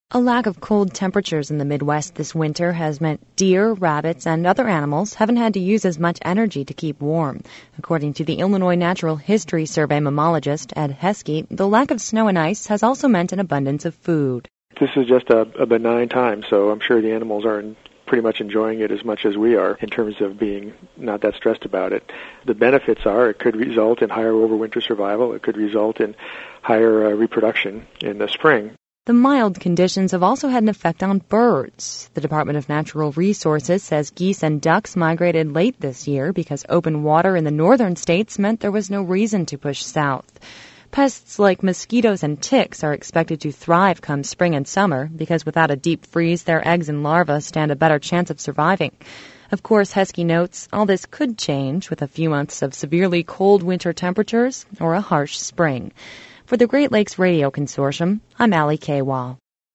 A lack of cold temperatures in the Midwest this winter has meant deer, rabbits, and other animals haven't had to use as much energy to keep warm. According to the Illinois Natural History Survey mammalogist Ed Heskey, the lack of snow and ice has also meant an abundance of food. This is just a benign time, so I'm sure the animals are pretty much enjoying it as much as we are in terms of being not that stressed about it. The benefits are it could result in higher overwinter survival. It could result in higher reproduction in the spring. The mild conditions have also had an effect on birds. The Department of Natural Resources says geese and ducks migrated late this year because open water in the northern states meant there was no reason to push south. Pests like mosquitoes and ticks are expected to thrive come spring and summer because without a deep freeze, their eggs and larvae stand a better chance of surviving. Of course, Heskey notes all this could change with a few months of severely cold winter temperatures or a harsh spring. For the Great Lakes Radio Consortium, I'm Allie K. Wall.